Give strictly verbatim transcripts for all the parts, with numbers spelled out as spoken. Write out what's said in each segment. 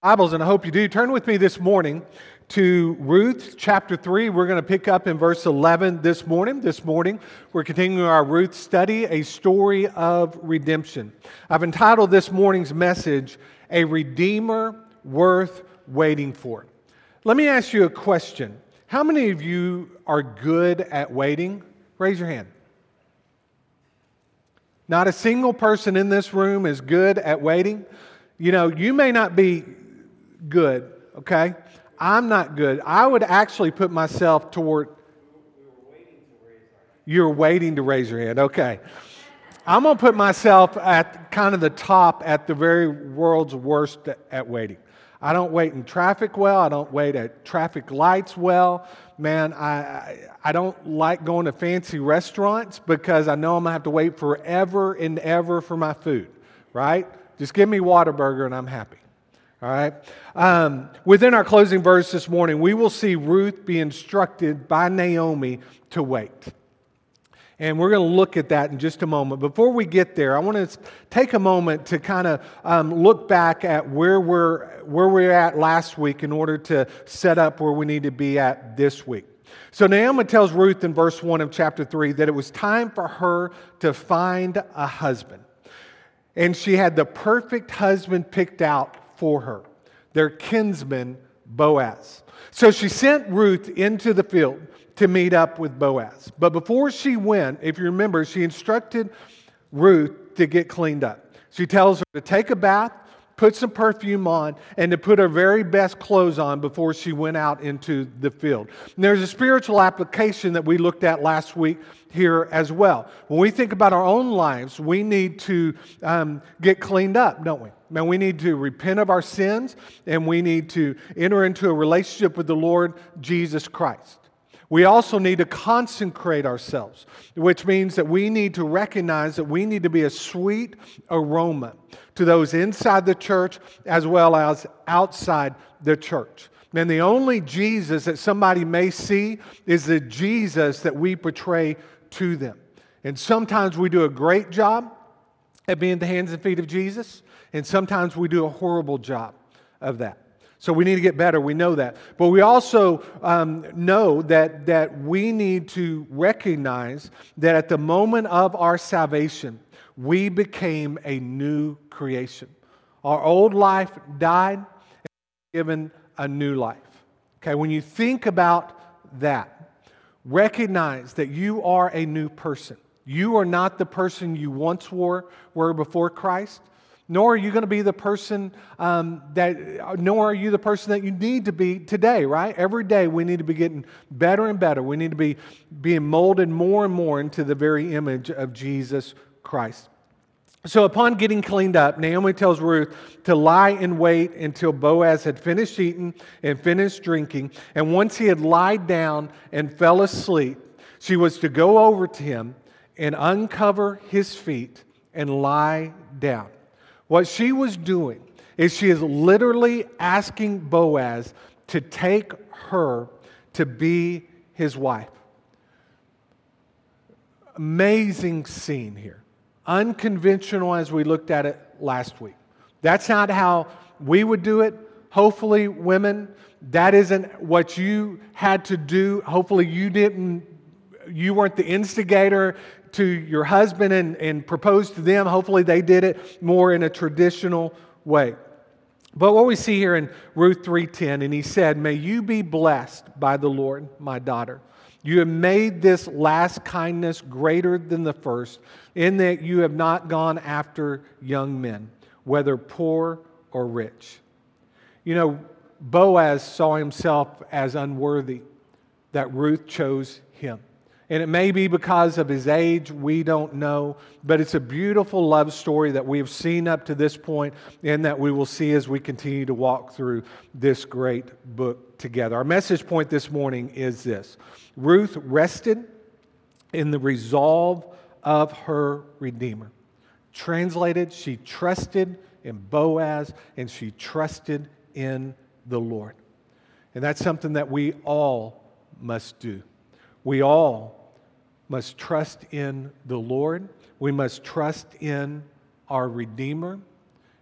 Bibles, and I hope you do. Turn with me this morning to Ruth chapter three. We're going to pick up in verse eleven this morning. This morning, we're continuing our Ruth study, a story of redemption. I've entitled this morning's message, A Redeemer Worth Waiting For. Let me ask you a question. How many of you are good at waiting? Raise your hand. Not a single person in this room is good at waiting. You know, you may not be good, okay? I'm not good. I would actually put myself toward... You're waiting to raise your hand, okay. I'm going to put myself at kind of the top at the very world's worst at waiting. I don't wait in traffic well. I don't wait at traffic lights well. Man, I, I, I don't like going to fancy restaurants because I know I'm going to have to wait forever and ever for my food, right? Just give me Whataburger and I'm happy. All right. Um, within our closing verse this morning, we will see Ruth be instructed by Naomi to wait. And we're going to look at that in just a moment. Before we get there, I want to take a moment to kind of um, look back at where we're where we were at last week in order to set up where we need to be at this week. So Naomi tells Ruth in verse one of chapter three that it was time for her to find a husband. And she had the perfect husband picked out for her, their kinsman Boaz. So she sent Ruth into the field to meet up with Boaz. But before she went, if you remember, she instructed Ruth to get cleaned up. She tells her to take a bath, put some perfume on, and to put her very best clothes on before she went out into the field. And there's a spiritual application that we looked at last week here as well. When we think about our own lives, we need to um, get cleaned up, don't we? Man, we need to repent of our sins, and we need to enter into a relationship with the Lord Jesus Christ. We also need to consecrate ourselves, which means that we need to recognize that we need to be a sweet aroma to those inside the church as well as outside the church. And the only Jesus that somebody may see is the Jesus that we portray to them. And sometimes we do a great job at being the hands and feet of Jesus, and sometimes we do a horrible job of that. So we need to get better, we know that. But we also um, know that, that we need to recognize that at the moment of our salvation, we became a new creation. Our old life died and given a new life. Okay, when you think about that, recognize that you are a new person. You are not the person you once were, were before Christ. Nor are you going to be the person um, that, nor are you the person that you need to be today, right? Every day we need to be getting better and better. We need to be being molded more and more into the very image of Jesus Christ. So upon getting cleaned up, Naomi tells Ruth to lie in wait until Boaz had finished eating and finished drinking. And once he had lied down and fell asleep, she was to go over to him and uncover his feet and lie down. What she was doing is she is literally asking Boaz to take her to be his wife. Amazing scene here. Unconventional as we looked at it last week. That's not how we would do it. Hopefully, women, that isn't what you had to do. Hopefully, you didn't, you weren't the instigator to your husband and, and propose to them. Hopefully they did it more in a traditional way. But what we see here in Ruth three ten, and he said, "May you be blessed by the Lord, my daughter. You have made this last kindness greater than the first, in that you have not gone after young men, whether poor or rich." You know, Boaz saw himself as unworthy that Ruth chose him. And it may be because of his age, we don't know. But it's a beautiful love story that we have seen up to this point and that we will see as we continue to walk through this great book together. Our message point this morning is this. Ruth rested in the resolve of her Redeemer. Translated, she trusted in Boaz and she trusted in the Lord. And that's something that we all must do. We all must trust in the Lord. We must trust in our Redeemer.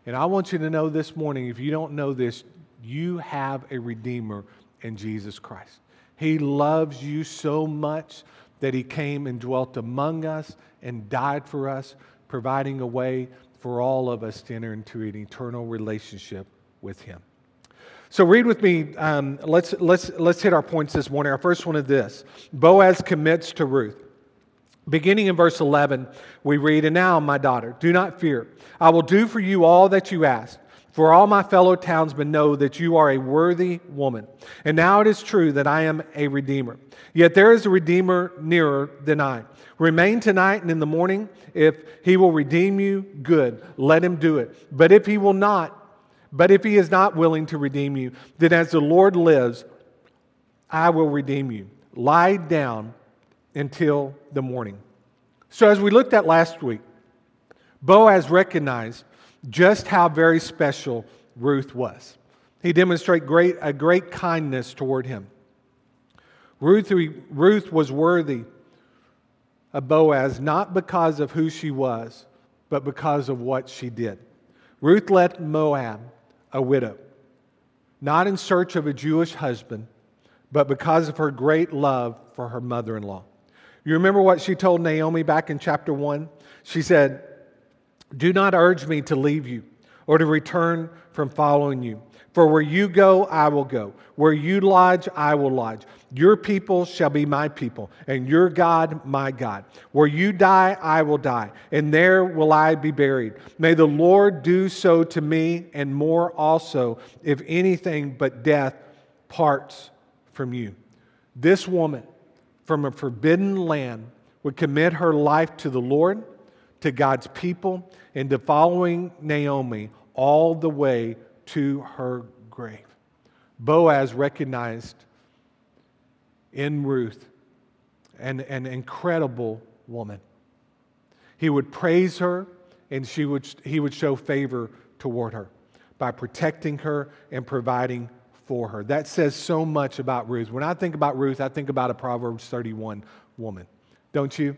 And I want you to know this morning, if you don't know this, you have a Redeemer in Jesus Christ. He loves you so much that He came and dwelt among us and died for us, providing a way for all of us to enter into an eternal relationship with Him. So read with me. Um, let's let's let's hit our points this morning. Our first one is this: Boaz commits to Ruth. Beginning in verse eleven, we read, "And now, my daughter, do not fear. I will do for you all that you ask. For all my fellow townsmen know that you are a worthy woman. And now it is true that I am a redeemer. Yet there is a redeemer nearer than I. Remain tonight and in the morning. If he will redeem you, good. Let him do it. But if he will not, but if he is not willing to redeem you, then as the Lord lives, I will redeem you. Lie down until the morning." So as we looked at last week, Boaz recognized just how very special Ruth was. He demonstrated great, a great kindness toward him. Ruth, Ruth was worthy of Boaz not because of who she was, but because of what she did. Ruth left Moab a widow, not in search of a Jewish husband, but because of her great love for her mother-in-law. You remember what she told Naomi back in chapter one? She said, "Do not urge me to leave you or to return from following you. For where you go, I will go. Where you lodge, I will lodge. Your people shall be my people, and your God my God. Where you die, I will die, and there will I be buried. May the Lord do so to me, and more also, if anything but death parts from you." This woman from a forbidden land would commit her life to the Lord, to God's people, and to following Naomi all the way to her grave. Boaz recognized in Ruth an, an incredible woman. He would praise her, and she would, he would show favor toward her by protecting her and providing for her. That says so much about Ruth. When I think about Ruth, I think about a Proverbs thirty-one woman. Don't you?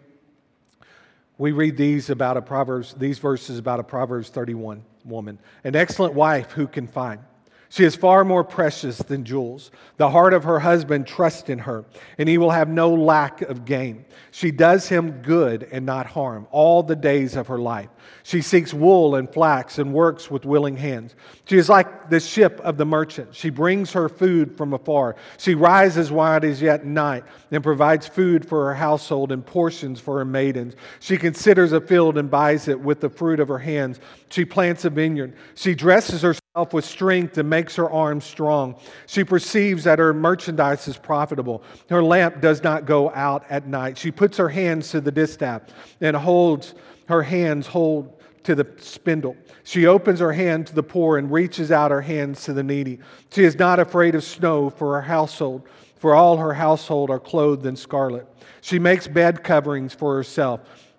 We read these about a Proverbs, these verses about a Proverbs thirty-one woman. "An excellent wife who can find. She is far more precious than jewels. The heart of her husband trusts in her, and he will have no lack of gain. She does him good and not harm all the days of her life. She seeks wool and flax and works with willing hands. She is like the ship of the merchant. She brings her food from afar. She rises while it is yet night and provides food for her household and portions for her maidens. She considers a field and buys it with the fruit of her hands. She plants a vineyard. She dresses herself with strength and makes her arms strong. She perceives that her merchandise is profitable. Her lamp does not go out at night. She puts her hands to the distaff and holds her hands hold to the spindle. She opens her hand to the poor and reaches out her hands to the needy. She is not afraid of snow for her household, for all her household are clothed in scarlet. She makes bed coverings for herself.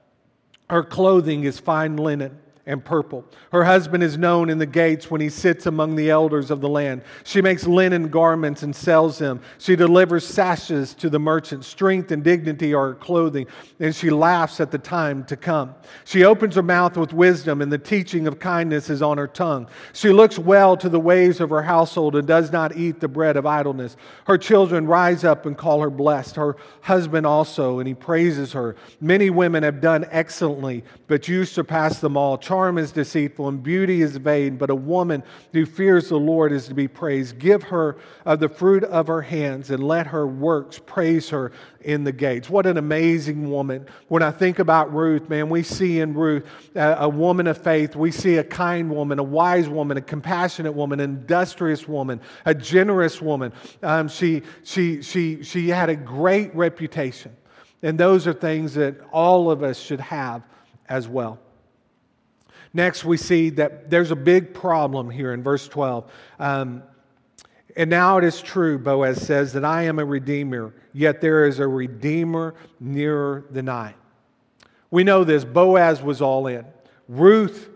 Her clothing is fine linen and purple. Her husband is known in the gates when he sits among the elders of the land. She makes linen garments and sells them. She delivers sashes to the merchant. Strength and dignity are her clothing, and she laughs at the time to come. She opens her mouth with wisdom, and the teaching of kindness is on her tongue. She looks well to the ways of her household and does not eat the bread of idleness. Her children rise up and call her blessed. Her husband also, and he praises her. Many women have done excellently, but you surpass them all. Charm is deceitful and beauty is vain, but a woman who fears the Lord is to be praised. Give her of the fruit of her hands and let her works praise her in the gates. What an amazing woman. When I think about Ruth, man, we see in Ruth a, a woman of faith. We see a kind woman, a wise woman, a compassionate woman, an industrious woman, a generous woman. Um, she, she, she, she had a great reputation. And those are things that all of us should have as well. Next, we see that there's a big problem here in verse twelve. Um, and now it is true, Boaz says, that I am a redeemer, yet there is a redeemer nearer than I. We know this. Boaz was all in. Ruth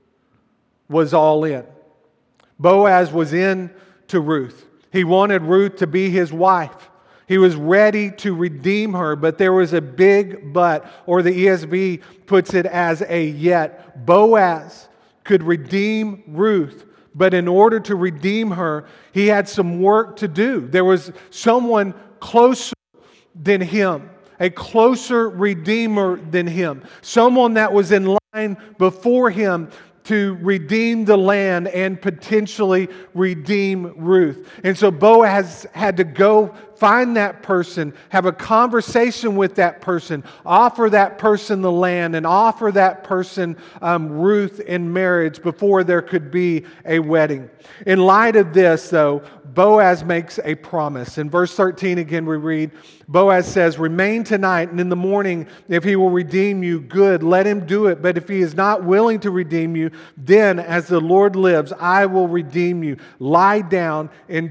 was all in. Boaz was in to Ruth. He wanted Ruth to be his wife. He was ready to redeem her, but there was a big but, or the E S V puts it as a yet. Boaz could redeem Ruth. But in order to redeem her, he had some work to do. There was someone closer than him, a closer redeemer than him, someone that was in line before him to redeem the land and potentially redeem Ruth. And so Boaz had to go find that person, have a conversation with that person, offer that person the land, and offer that person um, Ruth in marriage before there could be a wedding. In light of this, though, Boaz makes a promise. In verse thirteen again we read, Boaz says, "Remain tonight, and in the morning, if he will redeem you, good, let him do it. But if he is not willing to redeem you, then as the Lord lives, I will redeem you. Lie down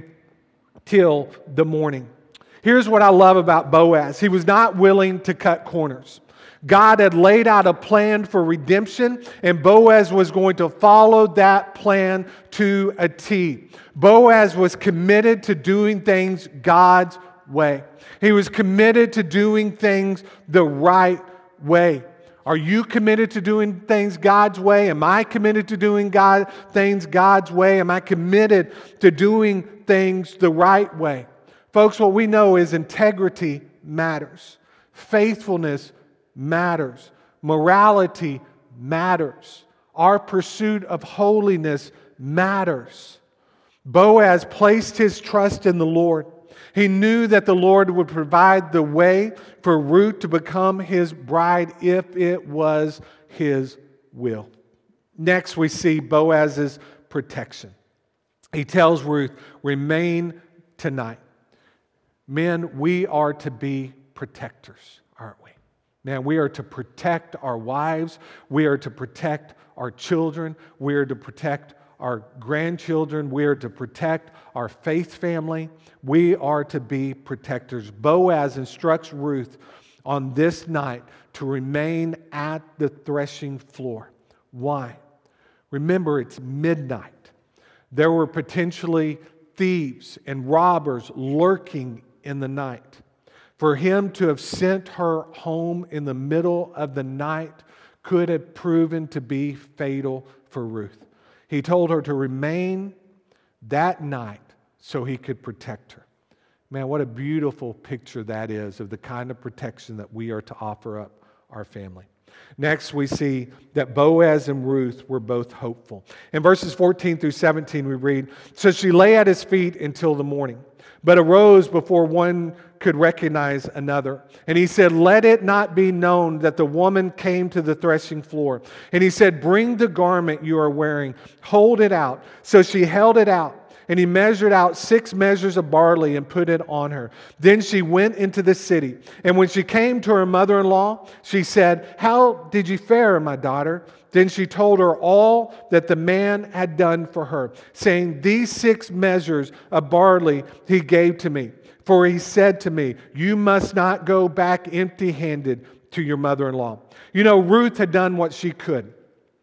until the morning." Here's what I love about Boaz. He was not willing to cut corners. God had laid out a plan for redemption, and Boaz was going to follow that plan to a T. Boaz was committed to doing things God's way. He was committed to doing things the right way. Are you committed to doing things God's way? Am I committed to doing God things God's way? Am I committed to doing things the right way? Folks, what we know is integrity matters. Faithfulness matters. Morality matters. Our pursuit of holiness matters. Boaz placed his trust in the Lord. He knew that the Lord would provide the way for Ruth to become his bride if it was his will. Next, we see Boaz's protection. He tells Ruth, "Remain tonight." Men, we are to be protectors, aren't we? Man, we are to protect our wives. We are to protect our children. We are to protect our grandchildren. We are to protect our faith family. We are to be protectors. Boaz instructs Ruth on this night to remain at the threshing floor. Why? Remember, it's midnight. There were potentially thieves and robbers lurking in the night. For him to have sent her home in the middle of the night could have proven to be fatal for Ruth. He told her to remain that night so he could protect her. Man, what a beautiful picture that is of the kind of protection that we are to offer up our family. Next, we see that Boaz and Ruth were both hopeful. In verses fourteen through seventeen, we read, "So she lay at his feet until the morning, but arose before one could recognize another. And he said, 'Let it not be known that the woman came to the threshing floor.' And he said, 'Bring the garment you are wearing, hold it out.' So she held it out. And he measured out six measures of barley and put it on her. Then she went into the city. And when she came to her mother-in-law, she said, 'How did you fare, my daughter?' Then she told her all that the man had done for her, saying, 'These six measures of barley he gave to me. For he said to me, you must not go back empty-handed to your mother-in-law.'" You know, Ruth had done what she could.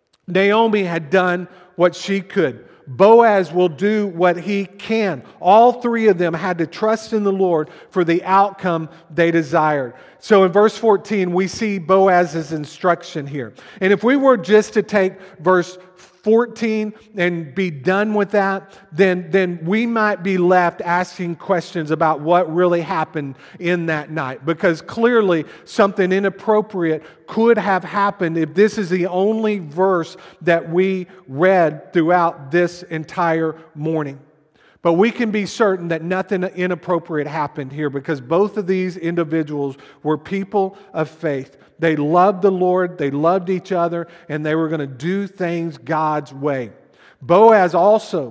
Naomi had done what she could. Boaz will do what he can. All three of them had to trust in the Lord for the outcome they desired. So in verse fourteen, we see Boaz's instruction here. And if we were just to take verse fourteen and be done with that, then, then we might be left asking questions about what really happened in that night. Because clearly something inappropriate could have happened if this is the only verse that we read throughout this entire morning. But we can be certain that nothing inappropriate happened here because both of these individuals were people of faith. They loved the Lord, they loved each other, and they were going to do things God's way. Boaz also,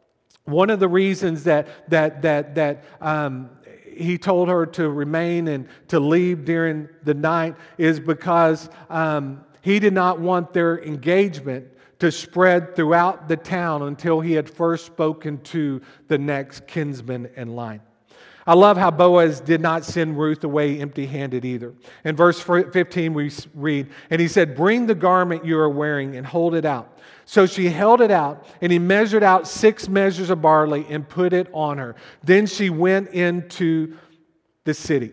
one of the reasons that that that that um, he told her to remain and to leave during the night is because um, he did not want their engagement to spread throughout the town until he had first spoken to the next kinsman in line. I love how Boaz did not send Ruth away empty-handed either. In verse fifteen we read, "And he said, 'Bring the garment you are wearing and hold it out.' So she held it out, and he measured out six measures of barley and put it on her. Then she went into the city."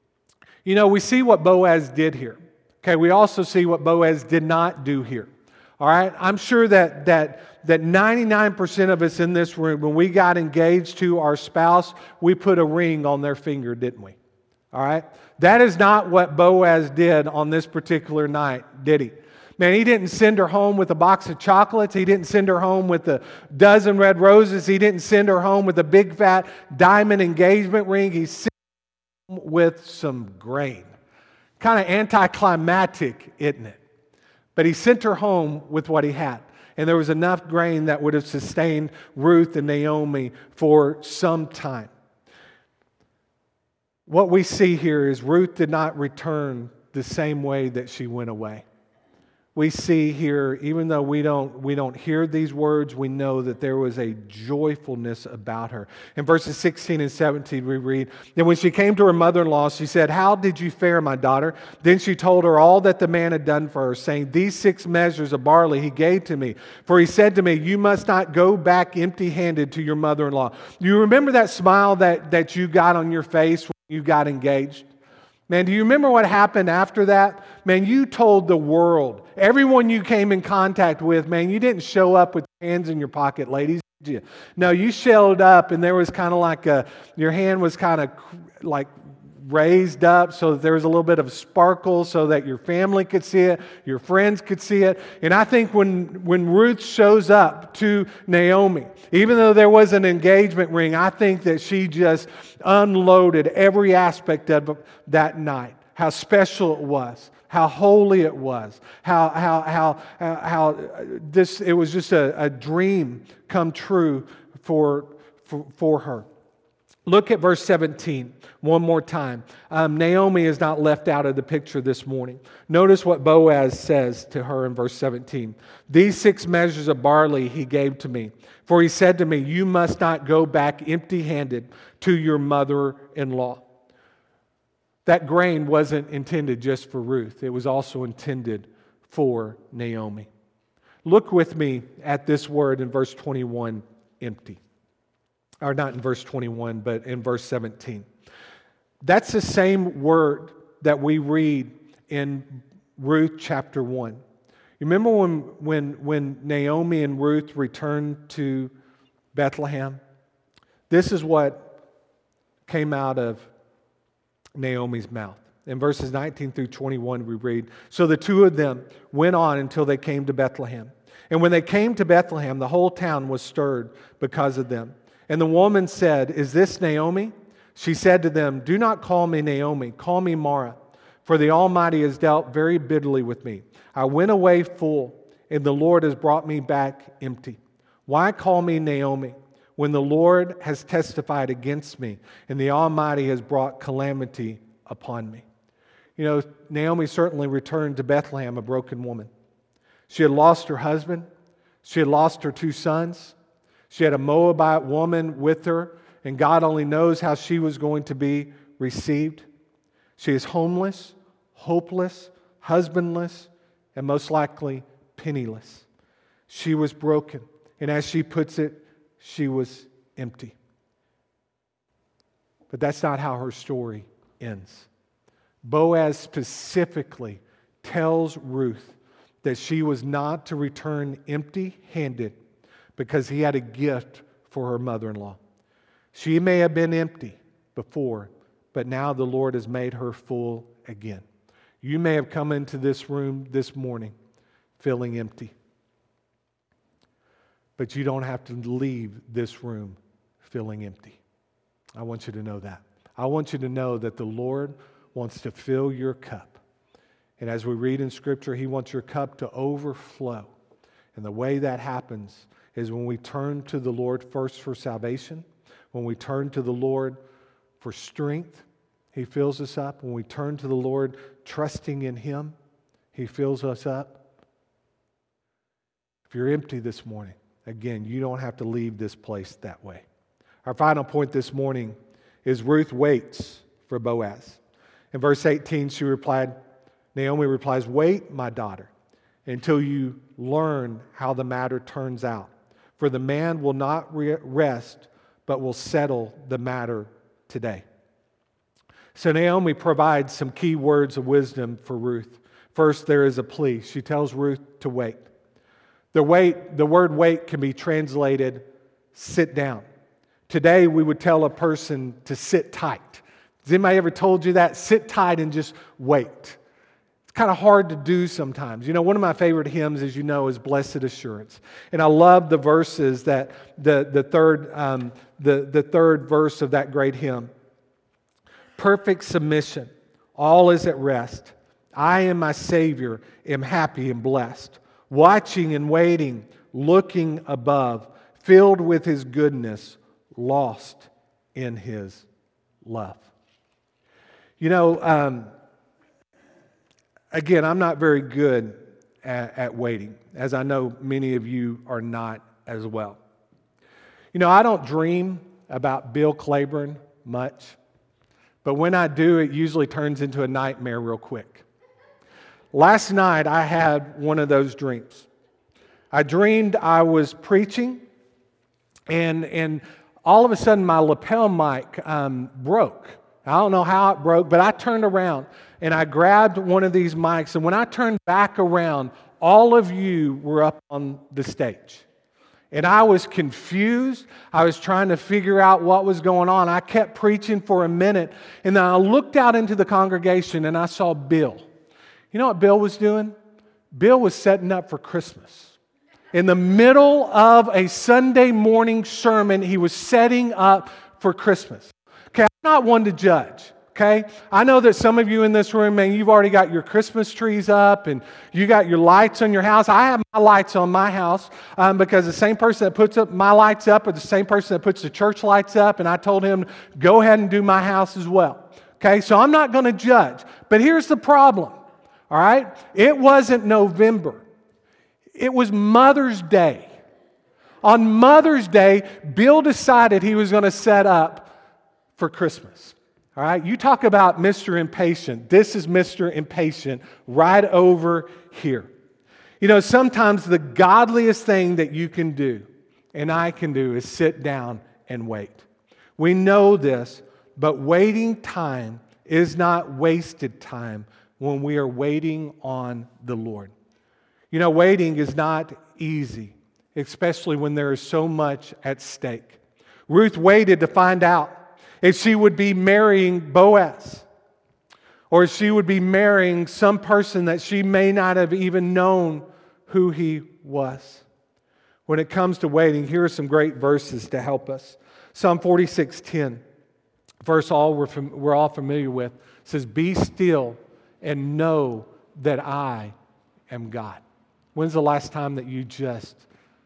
You know, we see what Boaz did here. Okay, we also see what Boaz did not do here. All right? I'm sure that that that ninety-nine percent of us in this room, when we got engaged to our spouse, we put a ring on their finger, didn't we? All right? That is not what Boaz did on this particular night, did he? Man, he didn't send her home with a box of chocolates. He didn't send her home with a dozen red roses. He didn't send her home with a big fat diamond engagement ring. He sent her home with some grain. Kind of anticlimactic, isn't it? But he sent her home with what he had. And there was enough grain that would have sustained Ruth and Naomi for some time. What we see here is Ruth did not return the same way that she went away. We see here, even though we don't, we don't hear these words, we know that there was a joyfulness about her. In verses sixteen and seventeen we read, "And when she came to her mother-in-law, she said, 'How did you fare, my daughter?' Then she told her all that the man had done for her, saying, 'These six measures of barley he gave to me. For he said to me, you must not go back empty-handed to your mother-in-law.'" You remember that smile that, that you got on your face when you got engaged? Man, do you remember what happened after that? Man, you told the world, everyone you came in contact with, man, you didn't show up with your hands in your pocket, ladies, did you? No, you showed up and there was kind of like a, your hand was kind of like raised up so that there was a little bit of sparkle so that your family could see it, your friends could see it. And I think when, when Ruth shows up to Naomi, even though there was an engagement ring, I think that she just unloaded every aspect of that night. How special it was, how holy it was, how how how how this it was just a, a dream come true for, for for her. Look at verse seventeen one more time. Um, Naomi is not left out of the picture this morning. Notice what Boaz says to her in verse seventeen. "These six measures of barley he gave to me. For he said to me, you must not go back empty-handed to your mother-in-law." That grain wasn't intended just for Ruth. It was also intended for Naomi. Look with me at this word in verse twenty-one, empty. Or not in verse twenty-one, but in verse seventeen. That's the same word that we read in Ruth chapter one. You remember when, when, when Naomi and Ruth returned to Bethlehem? This is what came out of Naomi's mouth. In verses nineteen through twenty-one we read, "So the two of them went on until they came to Bethlehem. And when they came to Bethlehem, the whole town was stirred because of them. And the woman said, 'Is this Naomi?' She said to them, 'Do not call me Naomi, call me Mara, for the Almighty has dealt very bitterly with me. I went away full, and the Lord has brought me back empty. Why call me Naomi, when the Lord has testified against me, and the Almighty has brought calamity upon me?'" You know, Naomi certainly returned to Bethlehem a broken woman. She had lost her husband. She had lost her two sons. She had a Moabite woman with her, and God only knows how she was going to be received. She is homeless, hopeless, husbandless, and most likely penniless. She was broken, and as she puts it, she was empty. But that's not how her story ends. Boaz specifically tells Ruth that she was not to return empty-handed because he had a gift for her mother-in-law. She may have been empty before, but now the Lord has made her full again. You may have come into this room this morning feeling empty, but you don't have to leave this room feeling empty. I want you to know that. I want you to know that the Lord wants to fill your cup. And as we read in Scripture, He wants your cup to overflow. And the way that happens is when we turn to the Lord first for salvation, when we turn to the Lord for strength, He fills us up. When we turn to the Lord trusting in Him, He fills us up. If you're empty this morning, again, you don't have to leave this place that way. Our final point this morning is Ruth waits for Boaz. In verse eighteen, she replied, Naomi replies, "Wait, my daughter, until you learn how the matter turns out. For the man will not rest, but will settle the matter today." So Naomi provides some key words of wisdom for Ruth. First, there is a plea. She tells Ruth to wait. The wait, the word wait can be translated sit down. Today we would tell a person to sit tight. Has anybody ever told you that? Sit tight and just wait. It's kind of hard to do sometimes. You know, one of my favorite hymns, as you know, is Blessed Assurance. And I love the verses that the, the third um, the, the third verse of that great hymn. Perfect submission, all is at rest. I and my Savior am happy and blessed. Watching and waiting, looking above, filled with His goodness, lost in His love. You know, um, again, I'm not very good at, at waiting, as I know many of you are not as well. You know, I don't dream about Bill Claiborne much, but when I do, it usually turns into a nightmare real quick. Last night, I had one of those dreams. I dreamed I was preaching, and, and all of a sudden, my lapel mic um, broke. I don't know how it broke, but I turned around and I grabbed one of these mics, and when I turned back around, all of you were up on the stage. And I was confused. I was trying to figure out what was going on. I kept preaching for a minute, and then I looked out into the congregation and I saw Bill. You know what Bill was doing? Bill was setting up for Christmas. In the middle of a Sunday morning sermon, he was setting up for Christmas. Okay, I'm not one to judge, okay? I know that some of you in this room, man, you've already got your Christmas trees up and you got your lights on your house. I have my lights on my house um, because the same person that puts up my lights up is the same person that puts the church lights up, and I told him, go ahead and do my house as well. Okay, so I'm not going to judge. But here's the problem, all right? It wasn't November. It was Mother's Day. On Mother's Day, Bill decided he was going to set up for Christmas. All right, you talk about Mister Impatient. This is Mister Impatient right over here. You know, sometimes the godliest thing that you can do and I can do is sit down and wait. We know this, but waiting time is not wasted time when we are waiting on the Lord. You know, waiting is not easy, especially when there is so much at stake. Ruth waited to find out if she would be marrying Boaz, or if she would be marrying some person that she may not have even known who he was. When it comes to waiting, here are some great verses to help us. Psalm forty-six ten, verse all we're, fam- we're all familiar with, says, "Be still and know that I am God." When's the last time that you just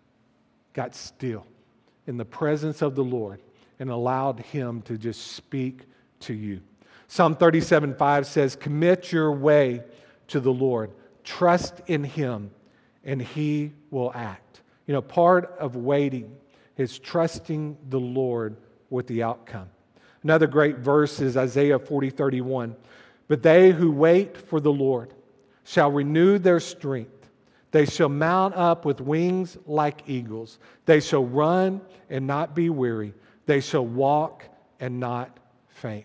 got still in the presence of the Lord and allowed Him to just speak to you? Psalm thirty-seven five says, "Commit your way to the Lord. Trust in Him, and He will act." You know, part of waiting is trusting the Lord with the outcome. Another great verse is Isaiah forty thirty-one. "But they who wait for the Lord shall renew their strength. They shall mount up with wings like eagles. They shall run and not be weary. They shall walk and not faint."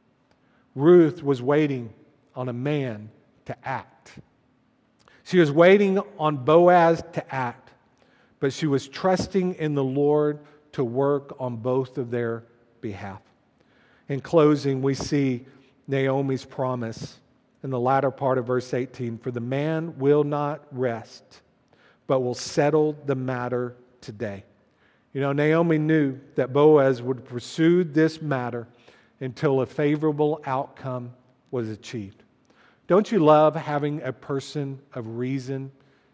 Ruth was waiting on a man to act. She was waiting on Boaz to act, but she was trusting in the Lord to work on both of their behalf. In closing, we see Naomi's promise in the latter part of verse eighteen, "For the man will not rest, but will settle the matter today." You know, Naomi knew that Boaz would pursue this matter until a favorable outcome was achieved. Don't you love having a person of reason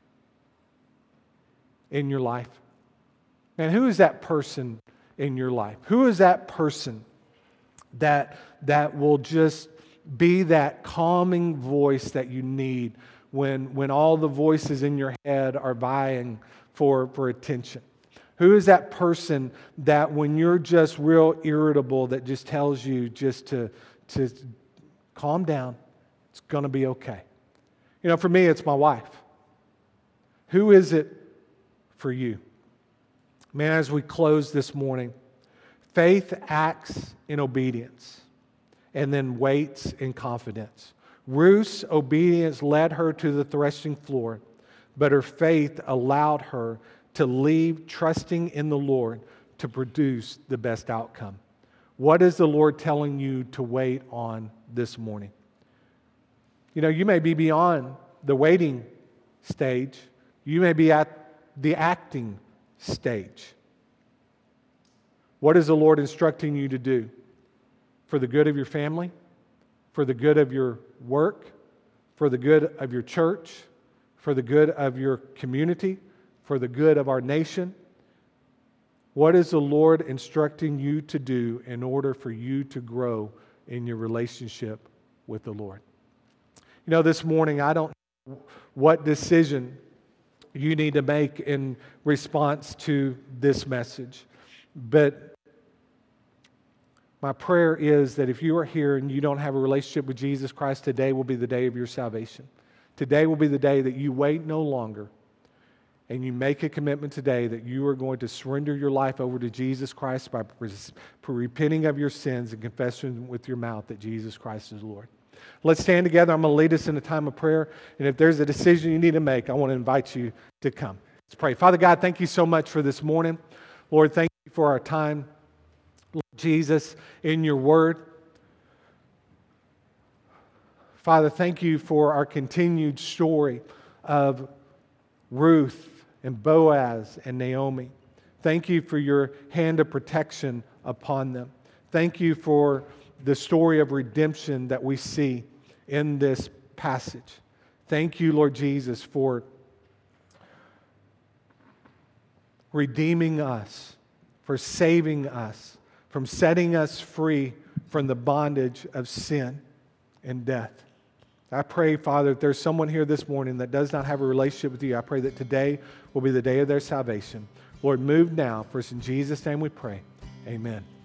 in your life? And who is that person in your life? Who is that person that, that will just be that calming voice that you need when, when all the voices in your head are vying for, for attention? Who is that person that when you're just real irritable that just tells you just to, to calm down, it's going to be okay? You know, for me, it's my wife. Who is it for you? Man, as we close this morning, faith acts in obedience and then waits in confidence. Ruth's obedience led her to the threshing floor, but her faith allowed her to leave trusting in the Lord to produce the best outcome. What is the Lord telling you to wait on this morning? You know, you may be beyond the waiting stage. You may be at the acting stage. What is the Lord instructing you to do? For the good of your family? For the good of your work? For the good of your church? For the good of your community? For the good of our nation? What is the Lord instructing you to do in order for you to grow in your relationship with the Lord? You know, this morning, I don't know what decision you need to make in response to this message, but my prayer is that if you are here and you don't have a relationship with Jesus Christ, today will be the day of your salvation. Today will be the day that you wait no longer and you make a commitment today that you are going to surrender your life over to Jesus Christ by repenting of your sins and confessing with your mouth that Jesus Christ is Lord. Let's stand together. I'm going to lead us in a time of prayer. And if there's a decision you need to make, I want to invite you to come. Let's pray. Father God, thank you so much for this morning. Lord, thank you for our time. Lord Jesus, in your word. Father, thank you for our continued story of Ruth and Boaz and Naomi. Thank you for your hand of protection upon them. Thank you for the story of redemption that we see in this passage. Thank you, Lord Jesus, for redeeming us, for saving us, from setting us free from the bondage of sin and death. I pray, Father, if there's someone here this morning that does not have a relationship with you, I pray that today will be the day of their salvation. Lord, move now. For it's in Jesus' name we pray. Amen.